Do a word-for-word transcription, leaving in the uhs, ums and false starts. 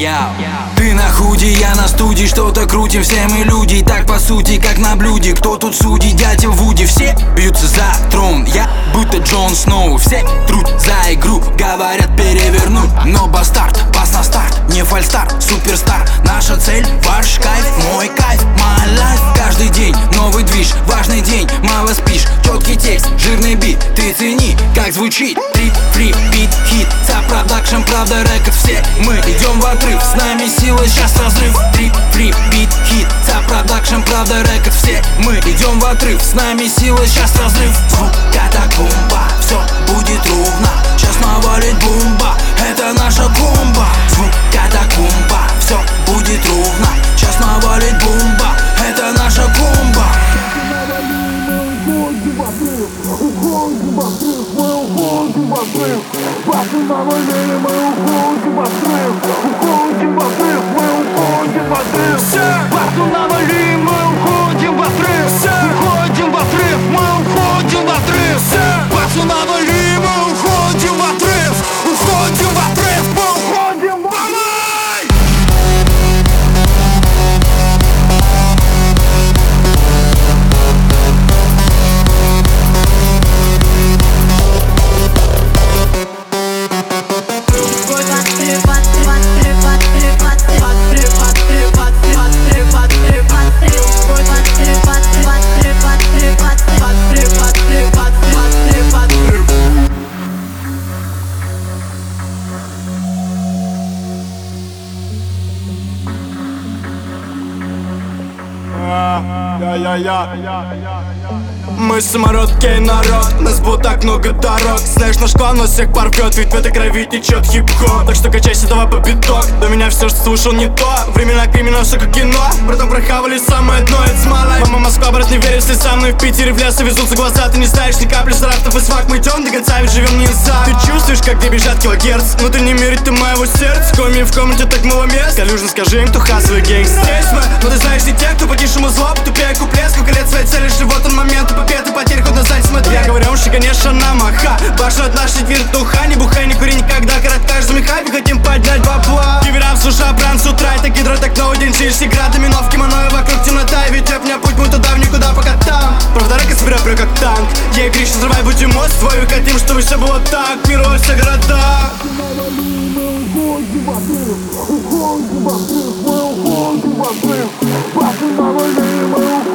Ты на худи, я на студии, что-то крутим, все мы люди. И так по сути, как на блюде. Кто тут судит, дядя Вуди? Все бьются за трон, я будто Джон Сноу. Все труд за игру, говорят перевернуть. Но бастард, пас на старт, не фальстарт, суперстар. Наша цель, ваш кайф, мой кайф, my life. Каждый день новый движ, важный день, мало спишь. Четкий текст, жирный бит, ты цени, как звучит. Трип, фрип, бит, хит, за продакшн, правда рэкет. Все мы идем в отрыв, с нами сила, сейчас разрыв. Трип, фрип, бит, хит, за продакшн, правда рэкет. Все мы идем в отрыв, с нами сила, сейчас разрыв. Звук катакомба, все будет ровно, сейчас навалит бомба, это наша комба. Звук катакомба, все будет ровно, сейчас навалит бомба, это наша комба. Уходим в отрыв, мы уходим в отрыв. Пасы навалили, мы уходим в отрыв. Уходим в отрыв, мы уходим в отрыв. Пасы навалили, мы уходим в отрыв. Уходим в отрыв, мы уходим в отрыв. Пасы навалили, мы уходим в отрыв. Уходим в отрыв, мы уходим в отрыв. Мы самородкий народ, нас будет так много дорог. Знаешь, наш клан нас всех порвет, ведь в этой крови течет хип-хоп. Так что качайся, давай по биток. До меня все, что слушал, не то. Времена криминал, все как кино. Братом прохавали самое дно, it's my life. Мама, Москва, брат, не верит, если со мной в Питере в лесу везутся глаза. Ты не знаешь ни капли стартов и свак. Мы идем до конца, ведь живем не за. Ты чувствуешь, как где бежат килогерц. Внутренний мир, ты моего сердца. Коми в комнате так мало мест. Калюжно скажи им, кто хасовый гейнгст. Здесь мы, но ты знаешь не те, кто по-тихому зло. Тупее куплет, сколько лет своей цели, и вот он момент, и победы, потерь, хоть на сзади смотри. Я говорю, что, конечно, нам маха. Баша от нашей вертуха. Не бухай, не кури никогда, коротка жми хайпе, хотим поднять бабла. Гиверам, слушай, бран с утра. Это гидро, так новый день, чилишь, игра, домино в кимоно, и вокруг темнота. И ведет меня путь, мы туда, в никуда, пока там. Правда, рэк из прям как танк. Я и Гриш, взрывай, будем мост твою. Хотим, чтобы все было так, мир во все города. Уходим в отрыв, уходим в отрыв, мы уходим в отрыв. Пасы навалили, мы уходим.